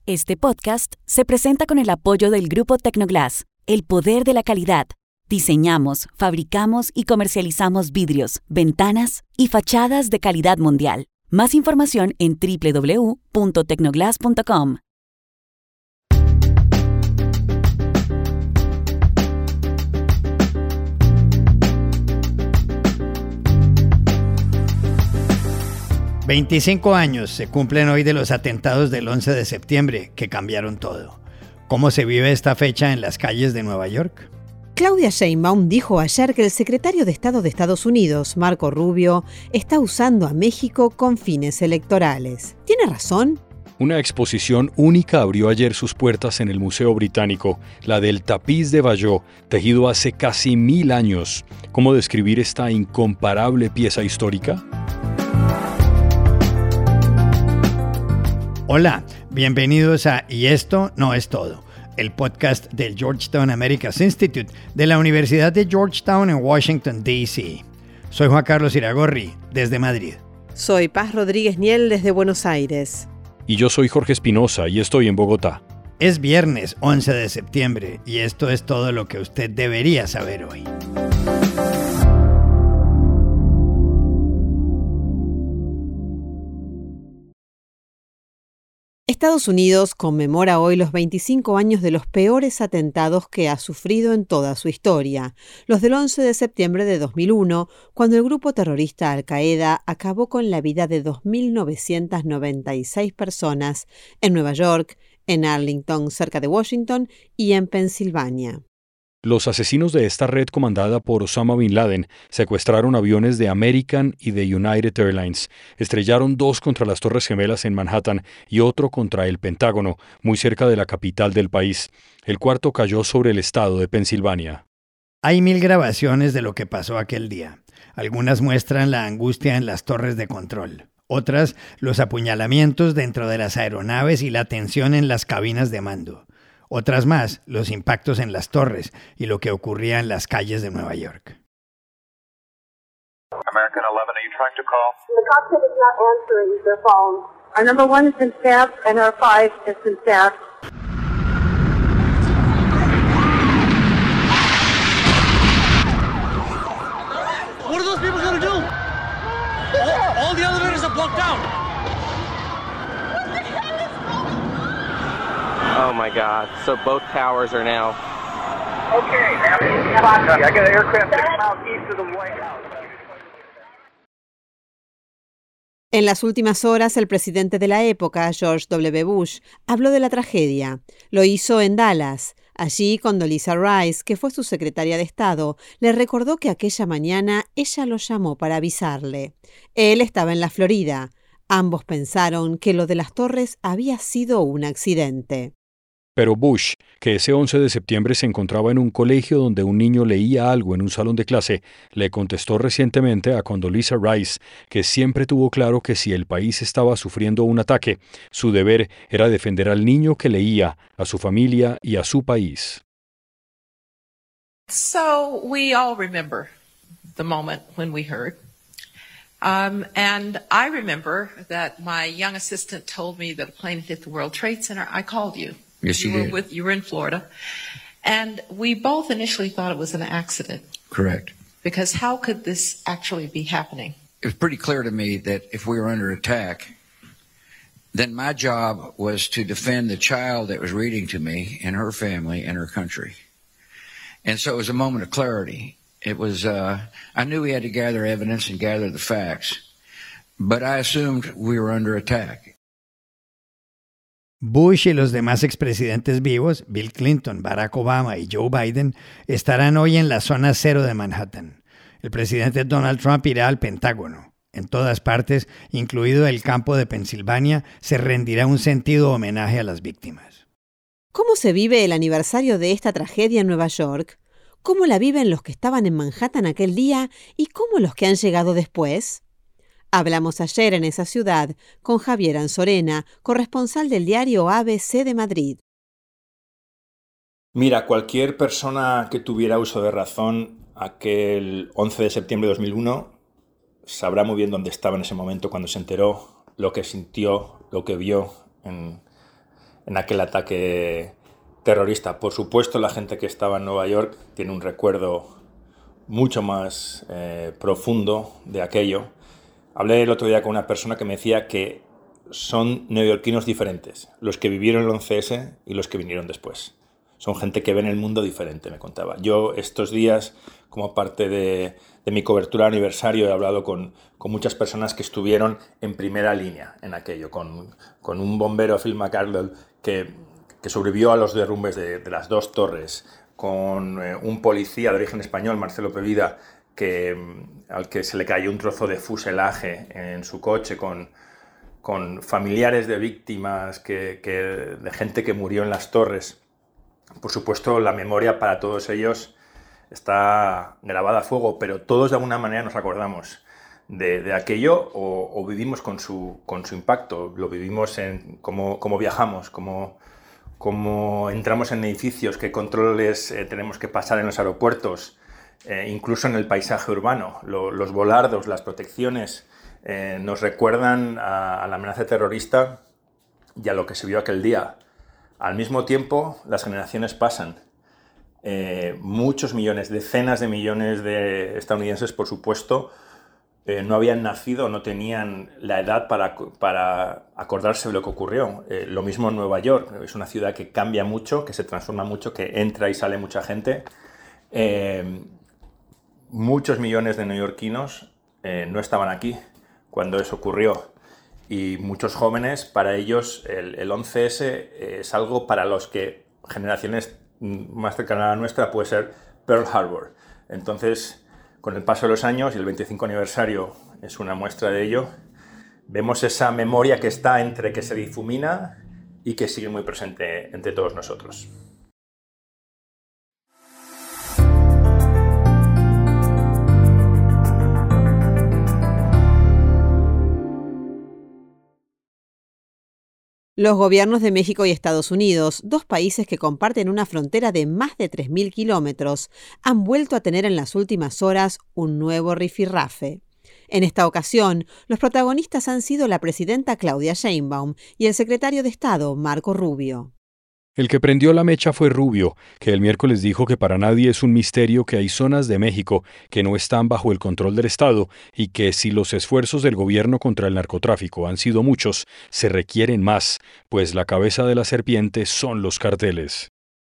Este podcast se presenta con el apoyo del Grupo Tecnoglass, el poder de la calidad. Diseñamos, fabricamos y comercializamos vidrios, ventanas y fachadas de calidad mundial. Más información en www.tecnoglass.com. «25 años se cumplen hoy de los atentados del 11 de septiembre que cambiaron todo. ¿Cómo se vive esta fecha en las calles de Nueva York? Claudia Sheinbaum dijo ayer que el secretario de Estado de Estados Unidos, Marco Rubio, está usando a México con fines electorales. ¿Tiene razón? Una exposición única abrió ayer sus puertas en el Museo Británico, la del tapiz de Bayeux, tejido hace casi 1000 años. ¿Cómo describir esta incomparable pieza histórica? Hola, bienvenidos a Y esto no es todo, el podcast del Georgetown Americas Institute de la Universidad de Georgetown en Washington, D.C. Soy Juan Carlos Iragorri, desde Madrid. Soy Paz Rodríguez Niel, desde Buenos Aires. Y yo soy Jorge Espinosa y estoy en Bogotá. Es viernes 11 de septiembre y esto es todo lo que usted debería saber hoy. Estados Unidos conmemora hoy los 25 años de los peores atentados que ha sufrido en toda su historia, los del 11 de septiembre de 2001, cuando el grupo terrorista Al-Qaeda acabó con la vida de 2.996 personas en Nueva York, en Arlington, cerca de Washington, y en Pensilvania. Los asesinos de esta red comandada por Osama Bin Laden secuestraron aviones de American y de United Airlines. Estrellaron 2 contra las Torres Gemelas en Manhattan y otro contra el Pentágono, muy cerca de la capital del país. El cuarto cayó sobre el estado de Pensilvania. Hay 1000 grabaciones de lo que pasó aquel día. Algunas muestran la angustia en las torres de control. Otras, los apuñalamientos dentro de las aeronaves y la tensión en las cabinas de mando. Otras más, los impactos en las torres y lo que ocurría en las calles de Nueva York. American 11, are you trying to call? The cockpit is not answering their phone. Our number 1 has been staffed and our 5 has been staffed. What are those people going to do? All the elevators are blocked out. Oh my God, so both towers are now. Okay, now I got an aircraft 6 miles east of the White House. En las últimas horas, el presidente de la época, George W. Bush, habló de la tragedia. Lo hizo en Dallas. Allí, Condoleezza Rice, que fue su secretaria de Estado, le recordó que aquella mañana ella lo llamó para avisarle. Él estaba en la Florida. Ambos pensaron que lo de las torres había sido un accidente. Pero Bush, que ese 11 de septiembre se encontraba en un colegio donde un niño leía algo en un salón de clase, le contestó recientemente a Condoleezza Rice que siempre tuvo claro que si el país estaba sufriendo un ataque, su deber era defender al niño que leía, a su familia y a su país. So we all remember the moment when we heard. And I remember that my young assistant told me that a plane had hit the World Trade Center. I called you. Yes, you did. You were in Florida. And we both initially thought it was an accident. Correct. Because how could this actually be happening? It was pretty clear to me that if we were under attack, then my job was to defend the child that was reading to me and her family and her country. And so it was a moment of clarity. It was, I knew we had to gather evidence and gather the facts, but I assumed we were under attack. Bush y los demás expresidentes vivos, Bill Clinton, Barack Obama y Joe Biden, estarán hoy en la zona cero de Manhattan. El presidente Donald Trump irá al Pentágono. En todas partes, incluido el campo de Pensilvania, se rendirá un sentido homenaje a las víctimas. ¿Cómo se vive el aniversario de esta tragedia en Nueva York? ¿Cómo la viven los que estaban en Manhattan aquel día y cómo los que han llegado después? Hablamos ayer en esa ciudad con Javier Anzorena, corresponsal del diario ABC de Madrid. Mira, cualquier persona que tuviera uso de razón aquel 11 de septiembre de 2001 sabrá muy bien dónde estaba en ese momento cuando se enteró, lo que sintió, lo que vio en en aquel ataque terrorista. Por supuesto, la gente que estaba en Nueva York tiene un recuerdo mucho más profundo de aquello. Hablé el otro día con una persona que me decía que son neoyorquinos diferentes, los que vivieron el 11S y los que vinieron después. Son gente que ven el mundo diferente, me contaba. Yo estos días, como parte de mi cobertura de aniversario, he hablado con muchas personas que estuvieron en primera línea en aquello, con un bombero, Phil McArdle, que sobrevivió a los derrumbes de las dos torres, con un policía de origen español, Marcelo Pevida, al que se le cayó un trozo de fuselaje en su coche, con familiares de víctimas, de gente que murió en las torres. Por supuesto, la memoria para todos ellos está grabada a fuego, pero todos de alguna manera nos acordamos de aquello o vivimos con su impacto. Lo vivimos en cómo viajamos, cómo entramos en edificios, qué controles tenemos que pasar en los aeropuertos, incluso en el paisaje urbano. Los volardos, las protecciones nos recuerdan a la amenaza terrorista y a lo que se vio aquel día. Al mismo tiempo, las generaciones pasan. Muchos millones, decenas de millones de estadounidenses, por supuesto, no habían nacido, no tenían la edad para acordarse de lo que ocurrió. Lo mismo en Nueva York. Es una ciudad que cambia mucho, que se transforma mucho, que entra y sale mucha gente. Muchos millones de neoyorquinos no estaban aquí cuando eso ocurrió. Y muchos jóvenes, para ellos el 11S es algo para los que generaciones más cercanas a la nuestra puede ser Pearl Harbor. Entonces, con el paso de los años, y el 25 aniversario es una muestra de ello, vemos esa memoria que está entre que se difumina y que sigue muy presente entre todos nosotros. Los gobiernos de México y Estados Unidos, dos países que comparten una frontera de más de 3.000 kilómetros, han vuelto a tener en las últimas horas un nuevo rifirrafe. En esta ocasión, los protagonistas han sido la presidenta Claudia Sheinbaum y el secretario de Estado, Marco Rubio. El que prendió la mecha fue Rubio, que el miércoles dijo que para nadie es un misterio que hay zonas de México que no están bajo el control del Estado y que si los esfuerzos del gobierno contra el narcotráfico han sido muchos, se requieren más, pues la cabeza de la serpiente son los carteles.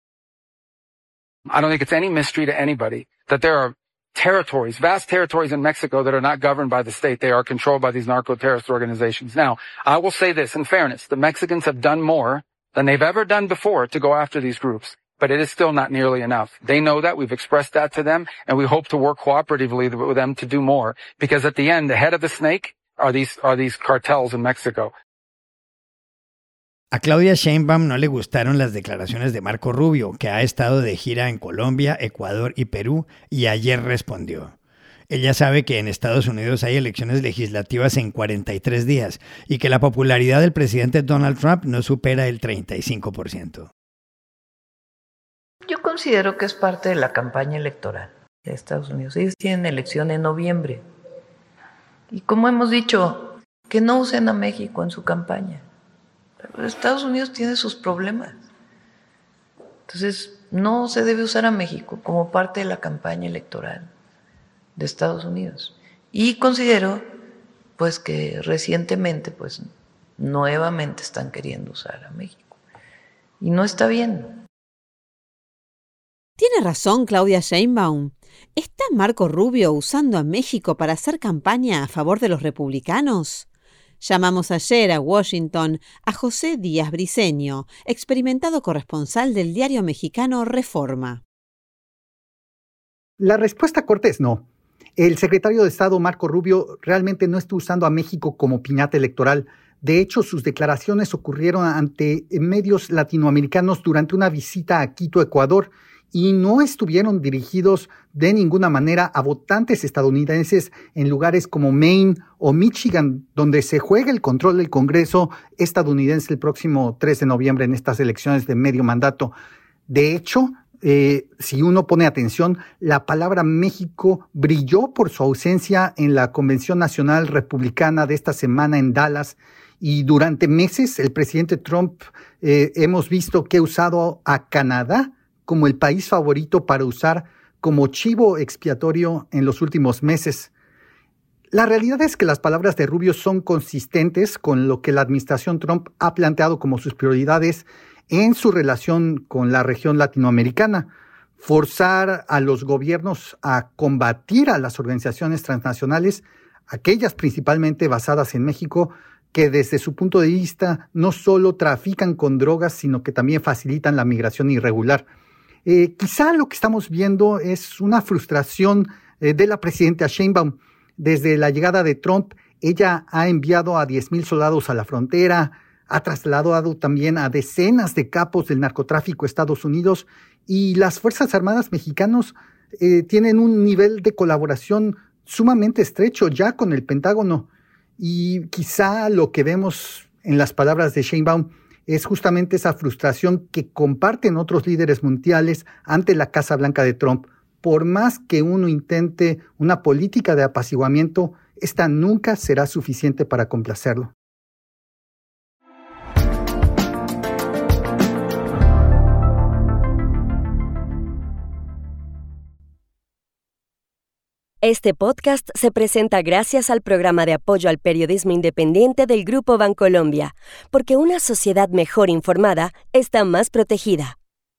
I don't think it's any mystery to anybody that there are territories, vast territories in Mexico that are not governed by the state. They are controlled by these narco-terrorist organizations. Now, I will say this in fairness, the Mexicans have done more than they've ever done before to go after these groups. But it is still not nearly enough. They know that. We've expressed that to them, and we hope to work cooperatively with them to do more. Because at the end, the head of the snake are these cartels in Mexico. A Claudia Sheinbaum no le gustaron las declaraciones de Marco Rubio, que ha estado de gira en Colombia, Ecuador y Perú, y ayer respondió. Ella sabe que en Estados Unidos hay elecciones legislativas en 43 días y que la popularidad del presidente Donald Trump no supera el 35%. Yo considero que es parte de la campaña electoral de Estados Unidos. Ellos tienen elección en noviembre. Y como hemos dicho, que no usen a México en su campaña. Pero Estados Unidos tiene sus problemas. Entonces, no se debe usar a México como parte de la campaña electoral de Estados Unidos. Y considero pues que recientemente pues nuevamente están queriendo usar a México. Y no está bien. Tiene razón Claudia Sheinbaum. ¿Está Marco Rubio usando a México para hacer campaña a favor de los republicanos? Llamamos ayer a Washington a José Díaz Briceño, experimentado corresponsal del diario mexicano Reforma. La respuesta corta es no. El secretario de Estado, Marco Rubio, realmente no está usando a México como piñata electoral. De hecho, sus declaraciones ocurrieron ante medios latinoamericanos durante una visita a Quito, Ecuador, y no estuvieron dirigidos de ninguna manera a votantes estadounidenses en lugares como Maine o Michigan, donde se juega el control del Congreso estadounidense el próximo 3 de noviembre en estas elecciones de medio mandato. De hecho, si uno pone atención, la palabra México brilló por su ausencia en la Convención Nacional Republicana de esta semana en Dallas, Y durante meses el presidente Trump hemos visto que ha usado a Canadá como el país favorito para usar como chivo expiatorio en los últimos meses. La realidad es que las palabras de Rubio son consistentes con lo que la administración Trump ha planteado como sus prioridades en su relación con la región latinoamericana. Forzar a los gobiernos a combatir a las organizaciones transnacionales, aquellas principalmente basadas en México, que desde su punto de vista no solo trafican con drogas, sino que también facilitan la migración irregular. Quizá lo que estamos viendo es una frustración de la presidenta Sheinbaum. Desde la llegada de Trump, ella ha enviado a 10,000 soldados a la frontera, ha trasladado también a decenas de capos del narcotráfico a Estados Unidos, y las Fuerzas Armadas mexicanos tienen un nivel de colaboración sumamente estrecho ya con el Pentágono. Y quizá lo que vemos en las palabras de Sheinbaum es justamente esa frustración que comparten otros líderes mundiales ante la Casa Blanca de Trump. Por más que uno intente una política de apaciguamiento, esta nunca será suficiente para complacerlo. Este podcast se presenta gracias al programa de apoyo al periodismo independiente del Grupo Bancolombia, porque una sociedad mejor informada está más protegida.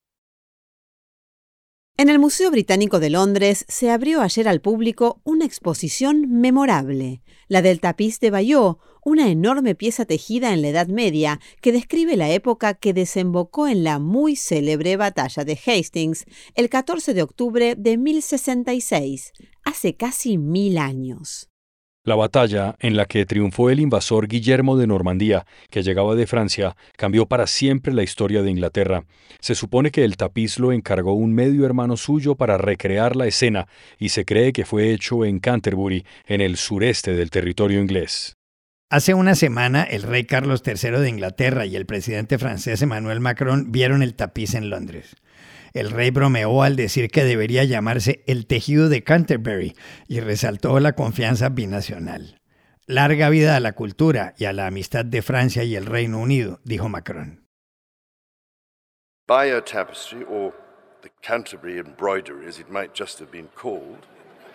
En el Museo Británico de Londres se abrió ayer al público una exposición memorable, la del tapiz de Bayeux, una enorme pieza tejida en la Edad Media que describe la época que desembocó en la muy célebre batalla de Hastings el 14 de octubre de 1066, hace casi 1000 años. La batalla, en la que triunfó el invasor Guillermo de Normandía, que llegaba de Francia, cambió para siempre la historia de Inglaterra. Se supone que el tapiz lo encargó un medio hermano suyo para recrear la escena, y se cree que fue hecho en Canterbury, en el sureste del territorio inglés. Hace una semana, el rey Carlos III de Inglaterra y el presidente francés Emmanuel Macron vieron el tapiz en Londres. El rey bromeó al decir que debería llamarse el tejido de Canterbury y resaltó la confianza binacional. Larga vida a la cultura y a la amistad de Francia y el Reino Unido, dijo Macron. Bayeux tapestry, or the Canterbury embroidery as it might just have been called,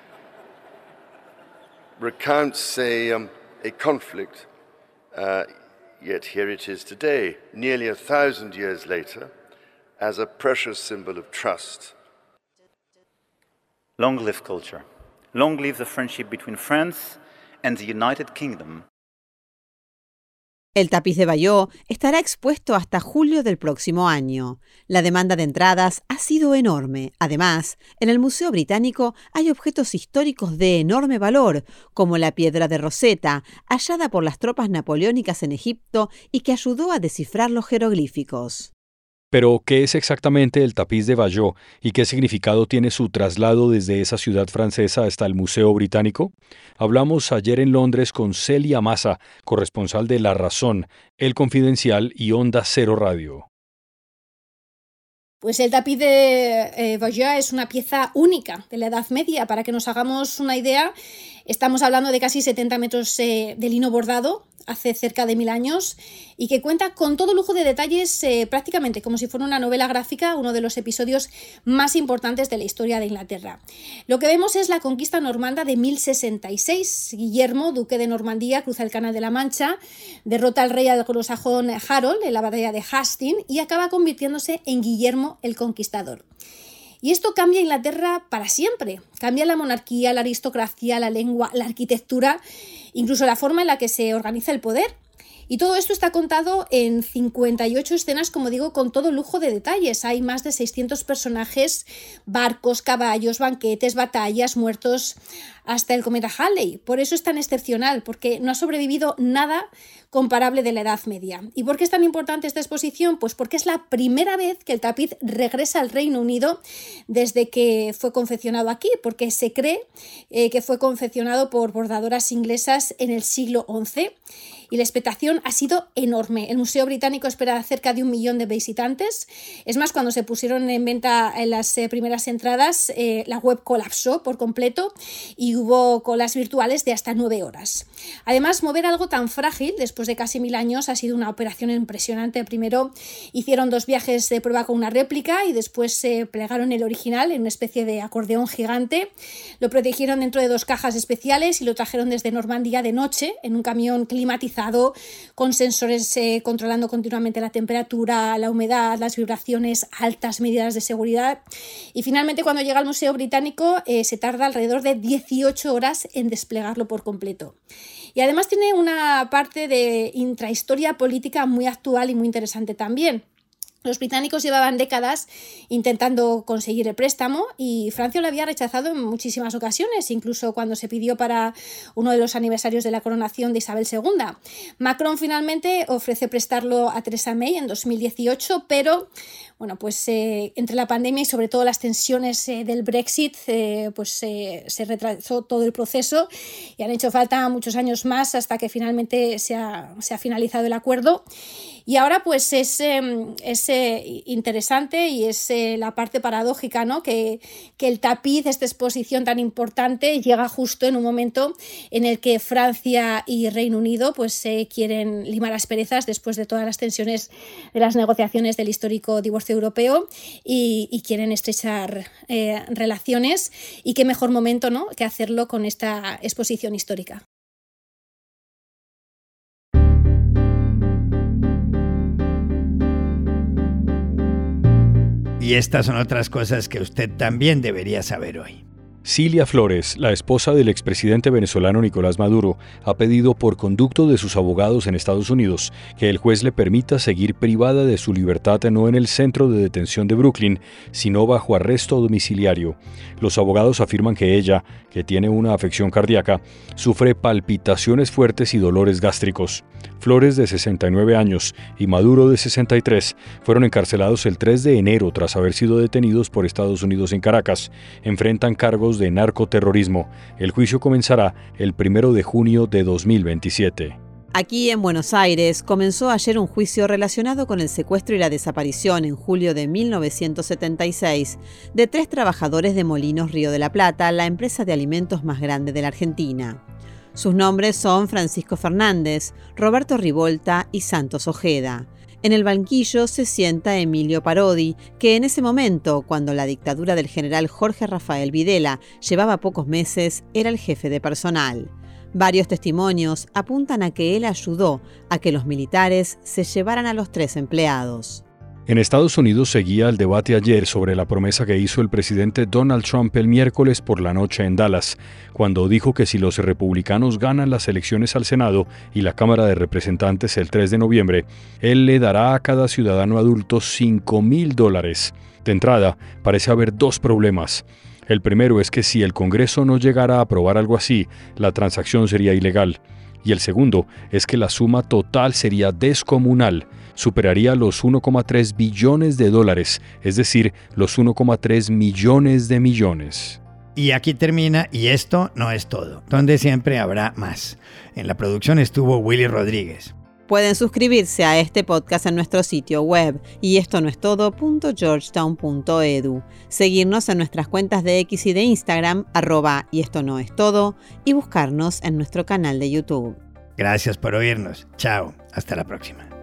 recounts a conflict, yet here it is today, nearly 1,000 years later, as a precious symbol of trust. Long live culture. Long live the friendship between France and the United Kingdom. El tapiz de Bayeux estará expuesto hasta julio del próximo año. La demanda de entradas ha sido enorme. Además, en el Museo Británico hay objetos históricos de enorme valor, como la piedra de Rosetta, hallada por las tropas napoleónicas en Egipto y que ayudó a descifrar los jeroglíficos. Pero, ¿qué es exactamente el tapiz de Bayeux y qué significado tiene su traslado desde esa ciudad francesa hasta el Museo Británico? Hablamos ayer en Londres con Celia Massa, corresponsal de La Razón, El Confidencial y Onda Cero Radio. Pues el tapiz de Bayeux es una pieza única de la Edad Media. Para que nos hagamos una idea, estamos hablando de casi 70 metros de lino bordado, hace cerca de 1000 años, y que cuenta con todo lujo de detalles, prácticamente como si fuera una novela gráfica, uno de los episodios más importantes de la historia de Inglaterra. Lo que vemos es la conquista normanda de 1066. Guillermo, duque de Normandía, cruza el Canal de la Mancha, derrota al rey anglosajón Harold en la batalla de Hastings y acaba convirtiéndose en Guillermo el Conquistador. Y esto cambia Inglaterra para siempre. Cambia la monarquía, la aristocracia, la lengua, la arquitectura, incluso la forma en la que se organiza el poder. Y todo esto está contado en 58 escenas, como digo, con todo lujo de detalles. Hay más de 600 personajes, barcos, caballos, banquetes, batallas, muertos, hasta el cometa Halley. Por eso es tan excepcional, porque no ha sobrevivido nada comparable de la Edad Media. ¿Y por qué es tan importante esta exposición? Pues porque es la primera vez que el tapiz regresa al Reino Unido desde que fue confeccionado aquí, porque se cree que fue confeccionado por bordadoras inglesas en el siglo XI. Y la expectación ha sido enorme. El Museo Británico espera cerca de 1 millón de visitantes. Es más, cuando se pusieron en venta en las primeras entradas, la web colapsó por completo y hubo colas virtuales de hasta 9 horas. Además, mover algo tan frágil después de casi 1000 años ha sido una operación impresionante. Primero hicieron 2 viajes de prueba con una réplica y después se plegaron el original en una especie de acordeón gigante. Lo protegieron dentro de 2 cajas especiales y lo trajeron desde Normandía de noche en un camión climatizado con sensores controlando continuamente la temperatura, la humedad, las vibraciones, altas medidas de seguridad. Y finalmente, cuando llega al Museo Británico, se tarda alrededor de 18 horas en desplegarlo por completo. Y además tiene una parte de intrahistoria política muy actual y muy interesante también. Los británicos llevaban décadas intentando conseguir el préstamo y Francia lo había rechazado en muchísimas ocasiones, incluso cuando se pidió para uno de los aniversarios de la coronación de Isabel II. Macron finalmente ofrece prestarlo a Theresa May en 2018, pero bueno, pues entre la pandemia y sobre todo las tensiones del Brexit, se retrasó todo el proceso y han hecho falta muchos años más hasta que finalmente se ha finalizado el acuerdo. Y ahora pues es interesante y es la parte paradójica, ¿no? Que el tapiz, esta exposición tan importante, llega justo en un momento en el que Francia y Reino Unido pues quieren limar asperezas después de todas las tensiones de las negociaciones del histórico divorcio europeo y quieren estrechar relaciones, y qué mejor momento, ¿no?, que hacerlo con esta exposición histórica. Y estas son otras cosas que usted también debería saber hoy. Cilia Flores, la esposa del expresidente venezolano Nicolás Maduro, ha pedido por conducto de sus abogados en Estados Unidos que el juez le permita seguir privada de su libertad no en el centro de detención de Brooklyn, sino bajo arresto domiciliario. Los abogados afirman que ella, que tiene una afección cardíaca, sufre palpitaciones fuertes y dolores gástricos. Flores, de 69 años, y Maduro, de 63, fueron encarcelados el 3 de enero tras haber sido detenidos por Estados Unidos en Caracas. Enfrentan cargos de narcoterrorismo. El juicio comenzará el 1 de junio de 2027. Aquí en Buenos Aires comenzó ayer un juicio relacionado con el secuestro y la desaparición en julio de 1976 de 3 trabajadores de Molinos Río de la Plata, la empresa de alimentos más grande de la Argentina. Sus nombres son Francisco Fernández, Roberto Rivolta y Santos Ojeda. En el banquillo se sienta Emilio Parodi, que en ese momento, cuando la dictadura del general Jorge Rafael Videla llevaba pocos meses, era el jefe de personal. Varios testimonios apuntan a que él ayudó a que los militares se llevaran a los 3 empleados. En Estados Unidos seguía el debate ayer sobre la promesa que hizo el presidente Donald Trump el miércoles por la noche en Dallas, cuando dijo que si los republicanos ganan las elecciones al Senado y la Cámara de Representantes el 3 de noviembre, él le dará a cada ciudadano adulto $5,000. De entrada, parece haber 2 problemas. El primero es que si el Congreso no llegara a aprobar algo así, la transacción sería ilegal. Y el segundo es que la suma total sería descomunal. Superaría los $1,3 billones, es decir, los 1,3 millones de millones. Y aquí termina Y esto no es todo, donde siempre habrá más. En la producción estuvo Willy Rodríguez. Pueden suscribirse a este podcast en nuestro sitio web yestonoestodo.georgetown.edu, seguirnos en nuestras cuentas de X y de Instagram, @yestonoestodo, y buscarnos en nuestro canal de YouTube. Gracias por oírnos. Chao. Hasta la próxima.